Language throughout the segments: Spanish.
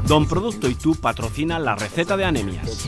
Don Producto y tú patrocinan la receta de anemias.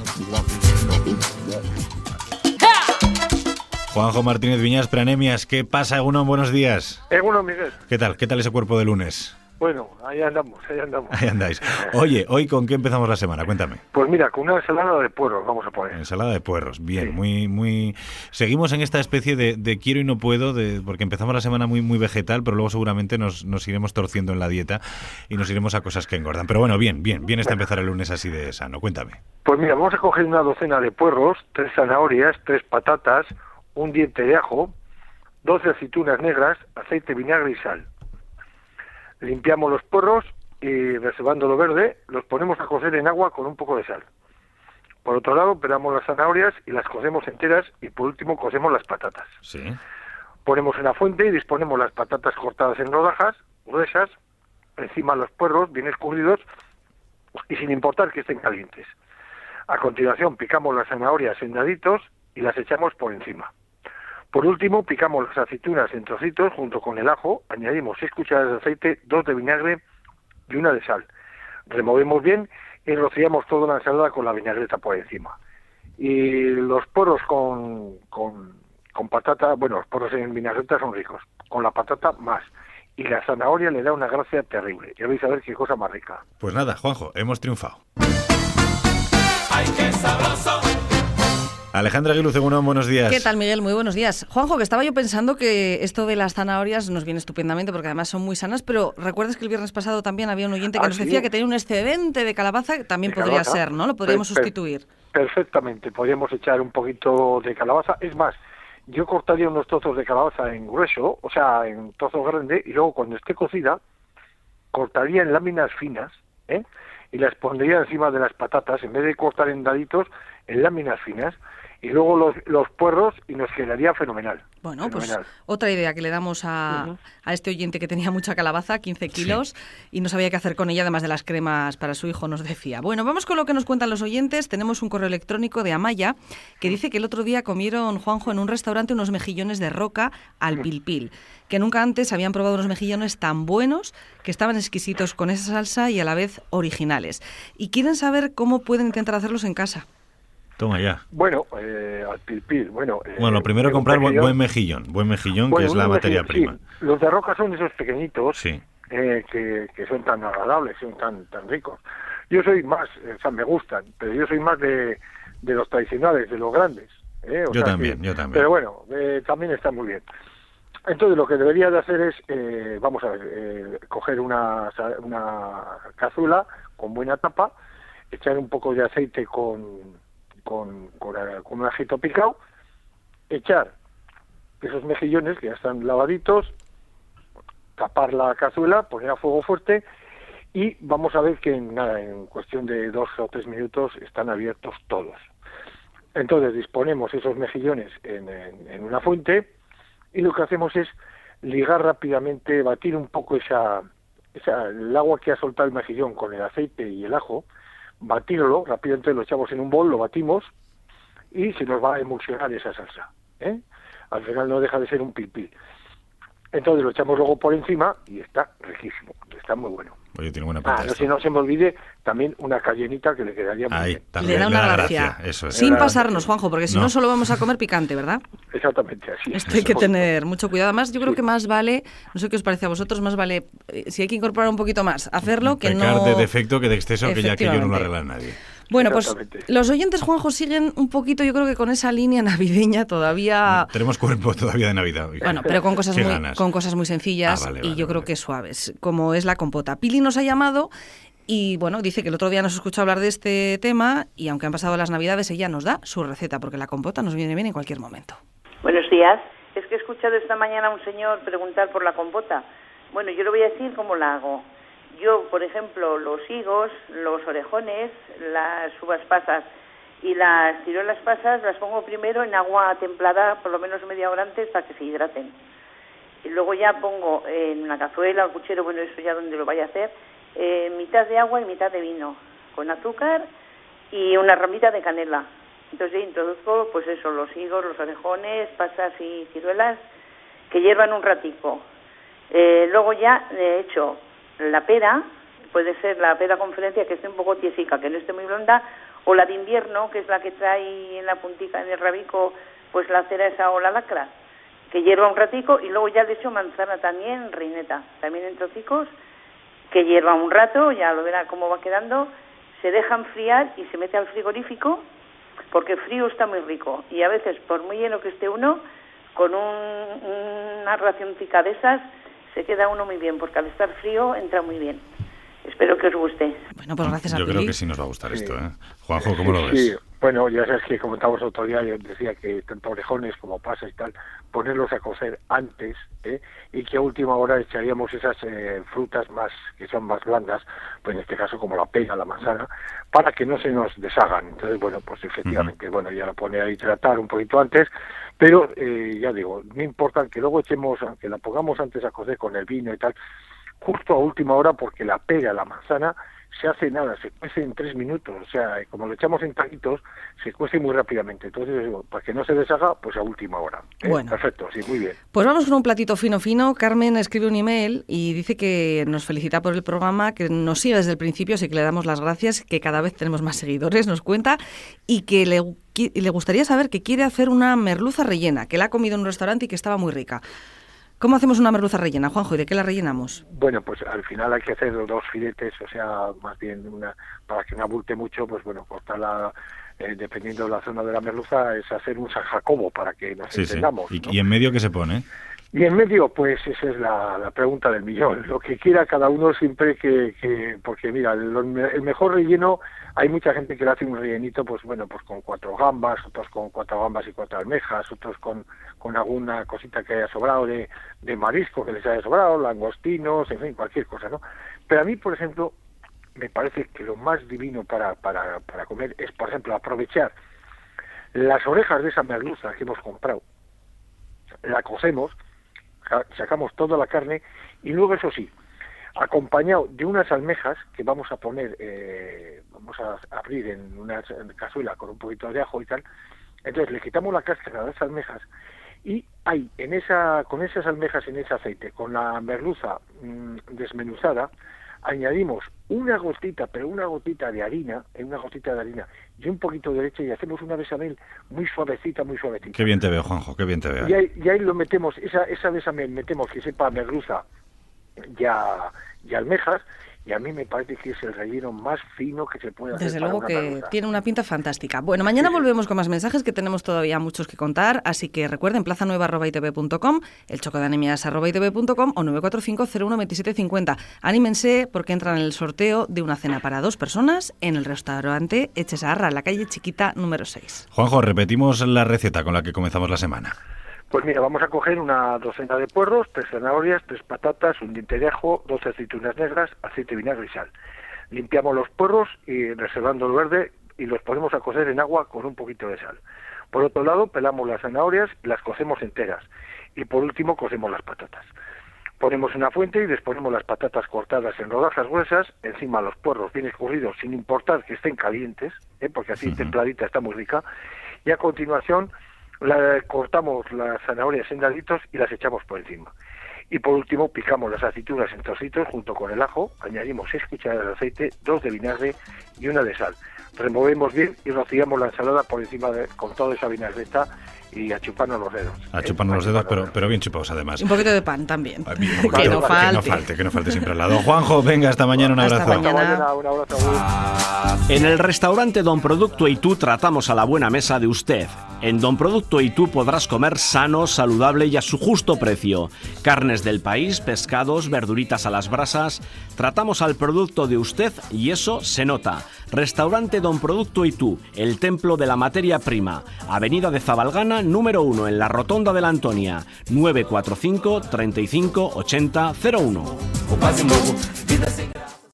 Juanjo Martínez Viñas, Preanemias, ¿qué pasa, Egunon? Buenos días. Egunon, Miguel. ¿Qué tal? ¿Qué tal ese cuerpo de lunes? Bueno, ahí andamos. Ahí andáis. Oye, ¿hoy con qué empezamos la semana? Cuéntame. Pues mira, con una ensalada de puerros vamos a poner. Ensalada de puerros, bien, sí. muy... Seguimos en esta especie de quiero y no puedo, porque empezamos la semana muy vegetal, pero luego seguramente nos iremos torciendo en la dieta y nos iremos a cosas que engordan. Pero bueno, bien está empezar el lunes así de sano. Cuéntame. Pues mira, vamos a coger una docena de puerros, 3 zanahorias, 3 patatas, un diente de ajo, 12 aceitunas negras, aceite, vinagre y sal. Limpiamos los puerros y reservando lo verde, los ponemos a cocer en agua con un poco de sal. Por otro lado, pelamos las zanahorias y las cocemos enteras y por último cocemos las patatas. Sí. Ponemos en la fuente y disponemos las patatas cortadas en rodajas gruesas, encima los puerros bien escurridos y sin importar que estén calientes. A continuación picamos las zanahorias en daditos y las echamos por encima. Por último, picamos las aceitunas en trocitos junto con el ajo, añadimos 6 cucharadas de aceite, 2 de vinagre y 1 de sal. Removemos bien y rociamos toda la ensalada con la vinagreta por encima. Y los puerros con patata, bueno, los puerros en vinagreta son ricos, con la patata más. Y la zanahoria le da una gracia terrible. Ya vais a ver qué cosa más rica. Pues nada, Juanjo, hemos triunfado. ¡Ay, qué sabroso! Alejandra Aguiluz, buenos días. ¿Qué tal, Miguel? Muy buenos días. Juanjo, que estaba yo pensando que esto de las zanahorias nos viene estupendamente porque además son muy sanas, pero ¿recuerdas que el viernes pasado también había un oyente que nos decía que tenía un excedente de calabaza? Que también podría ser, ¿no? Lo podríamos sustituir. Perfectamente, podríamos echar un poquito de calabaza. Es más, yo cortaría unos trozos de calabaza en grueso, o sea, en trozos grandes, y luego cuando esté cocida, cortaría en láminas finas, y las pondría encima de las patatas, en vez de cortar en daditos, en láminas finas, y luego los puerros, y nos quedaría fenomenal. Bueno, pues otra idea que le damos a este oyente que tenía mucha calabaza, 15 kilos, sí, y no sabía qué hacer con ella, además de las cremas para su hijo, nos decía. Bueno, vamos con lo que nos cuentan los oyentes. Tenemos un correo electrónico de Amaya que dice que el otro día comieron, Juanjo, en un restaurante unos mejillones de roca al pilpil, que nunca antes habían probado unos mejillones tan buenos, que estaban exquisitos con esa salsa y a la vez originales. Y quieren saber cómo pueden intentar hacerlos en casa. Toma ya. Bueno, al pilpil, bueno, lo primero comprar buen mejillón, que es la materia prima. Sí. Los de roca son esos pequeñitos, sí, que son tan agradables, son tan ricos. Yo soy más, o sea, me gustan, pero yo soy más de los tradicionales, de los grandes. Yo también. Pero bueno, también está muy bien. Entonces lo que debería de hacer es, vamos a ver, coger una cazuela con buena tapa, echar un poco de aceite con un ajito picado, echar esos mejillones que ya están lavaditos, tapar la cazuela, poner a fuego fuerte y vamos a ver que en cuestión de 2 o 3 minutos están abiertos todos. Entonces disponemos esos mejillones en una fuente y lo que hacemos es ligar rápidamente, batir un poco el agua que ha soltado el mejillón con el aceite y el ajo, batirlo rápidamente, lo echamos en un bol, lo batimos y se nos va a emulsionar esa salsa. Al final no deja de ser un pilpil. Entonces lo echamos luego por encima y está riquísimo, está muy bueno. Oye, tiene buena pinta. No, si no se me olvide, también una cayenita que le quedaría muy bien. Le da una gracia. Eso es. Sin pasarnos, Juanjo, porque si no solo vamos a comer picante, ¿verdad? Exactamente, así es. Esto hay que tener mucho cuidado. Además, yo creo que más vale, no sé qué os parece a vosotros, más vale, si hay que incorporar un poquito más, hacerlo que pecar no... de defecto que de exceso, que ya que yo no lo arregla a nadie. Bueno, pues los oyentes, Juanjo, siguen un poquito, yo creo que con esa línea navideña todavía... Tenemos cuerpo todavía de Navidad. Bueno, pero con cosas muy sencillas yo creo que suaves, como es la compota. Pili nos ha llamado y, bueno, dice que el otro día nos escuchó hablar de este tema y aunque han pasado las Navidades, ella nos da su receta, porque la compota nos viene bien en cualquier momento. Buenos días. Es que he escuchado esta mañana a un señor preguntar por la compota. Bueno, yo le voy a decir cómo la hago. Yo, por ejemplo, los higos, los orejones, las uvas pasas y las ciruelas pasas las pongo primero en agua templada, por lo menos media hora antes, para que se hidraten. Y luego ya pongo en una cazuela o puchero, bueno, eso ya donde lo vaya a hacer, mitad de agua y mitad de vino, con azúcar y una ramita de canela. Entonces ya introduzco, pues eso, los higos, los orejones, pasas y ciruelas, que hiervan un ratico. Luego ya he hecho la pera, puede ser la pera conferencia, que esté un poco tiesica, que no esté muy blanda, o la de invierno, que es la que trae en la puntica, en el rabico, pues la cera esa o la lacra, que hierva un ratico, y luego ya le echo manzana también, reineta, también en trocicos, que hierva un rato, ya lo verá cómo va quedando, se deja enfriar y se mete al frigorífico, porque frío está muy rico, y a veces, por muy lleno que esté uno, con una racioncica de esas, se queda uno muy bien, porque al estar frío entra muy bien. Espero que os guste. Bueno, pues gracias a ti. Yo creo que sí nos va a gustar esto, ¿eh? Juanjo, ¿cómo lo ves? Sí, bueno, ya sabes que comentábamos otro día, yo decía que tanto orejones como pasas y tal, ponerlos a cocer antes, y que a última hora echaríamos esas frutas más que son más blandas, pues en este caso como la pera, la manzana, para que no se nos deshagan. Entonces, bueno, pues efectivamente, bueno, ya la pone a hidratar un poquito antes, pero ya digo, no importa que luego echemos, aunque la pongamos antes a cocer con el vino y tal, justo a última hora, porque la pera, la manzana, se hace nada, se cuece en 3 minutos, o sea, como lo echamos en taquitos, se cuece muy rápidamente. Entonces, para que no se deshaga, pues a última hora. Bueno. Perfecto, sí, muy bien. Pues vamos con un platito fino. Carmen escribe un email y dice que nos felicita por el programa, que nos sigue desde el principio, así que le damos las gracias, que cada vez tenemos más seguidores, nos cuenta, y que le gustaría saber que quiere hacer una merluza rellena, que la ha comido en un restaurante y que estaba muy rica. ¿Cómo hacemos una merluza rellena, Juanjo, y de qué la rellenamos? Bueno, pues al final hay que hacer 2 filetes, o sea, más bien para que no abulte mucho, pues bueno, cortarla, dependiendo de la zona de la merluza, es hacer un San Jacobo para que nos entendamos. Sí. ¿no? ¿Y en medio qué se pone? Y en medio, pues esa es la pregunta del millón. Lo que quiera cada uno siempre porque mira, el mejor relleno, hay mucha gente que le hace un rellenito, pues bueno, pues con 4 gambas, otros con 4 gambas y 4 almejas, otros con alguna cosita que haya sobrado de marisco que les haya sobrado, langostinos, en fin, cualquier cosa, ¿no? Pero a mí, por ejemplo, me parece que lo más divino para comer es, por ejemplo, aprovechar las orejas de esa merluza que hemos comprado, la cocemos, sacamos toda la carne y luego, eso sí, acompañado de unas almejas que vamos a poner, vamos a abrir en una cazuela con un poquito de ajo y tal. Entonces le quitamos la cáscara de las almejas y hay con esas almejas en ese aceite, con la merluza desmenuzada, añadimos una gotita de harina y un poquito de leche y hacemos una bechamel muy suavecita. Qué bien te veo, Juanjo, qué bien te veo. Y ahí lo metemos, esa bechamel metemos que sepa merluza y almejas, y a mí me parece que es el relleno más fino que se puede hacer. Desde luego que merluza. tiene una pinta fantástica. Bueno, mañana volvemos con más mensajes, que tenemos todavía muchos que contar, así que recuerden, plazanueva@itv.com, el chocodeanemias@itv.com o 945-012750. Anímense porque entran en el sorteo de una cena para 2 personas en el restaurante Echesaharra, en la calle Chiquita número 6. Juanjo, repetimos la receta con la que comenzamos la semana. Pues mira, vamos a coger una docena de puerros, 3 zanahorias, 3 patatas, un diente de ajo, 12 aceitunas negras, aceite, vinagre y sal. Limpiamos los puerros y reservando el verde y los ponemos a cocer en agua con un poquito de sal. Por otro lado, pelamos las zanahorias y las cocemos enteras. Y por último, cocemos las patatas. Ponemos una fuente y disponemos las patatas cortadas en rodajas gruesas, encima los puerros bien escurridos, sin importar que estén calientes, porque así templadita está muy rica. Y a continuación cortamos las zanahorias en daditos y las echamos por encima. Y por último picamos las aceitunas en trocitos junto con el ajo, añadimos 6 cucharadas de aceite, 2 de vinagre y 1 de sal. Removemos bien y rociamos la ensalada por encima con toda esa vinagreta y a chuparnos los dedos. A chuparnos los dedos, pero bien chupados además. Un poquito de pan también. Que no falte siempre al lado. Juanjo, venga, hasta mañana, un abrazo. Hasta mañana. Un abrazo. En el restaurante Don Producto y Tú tratamos a la buena mesa de usted. En Don Producto y Tú podrás comer sano, saludable y a su justo precio. Carnes del país, pescados, verduritas a las brasas. Tratamos al producto de usted y eso se nota. Restaurante Don Producto y Tú, el templo de la materia prima. Avenida de Zabalgana, número 1, en la Rotonda de la Antonia. 945 35 80 01.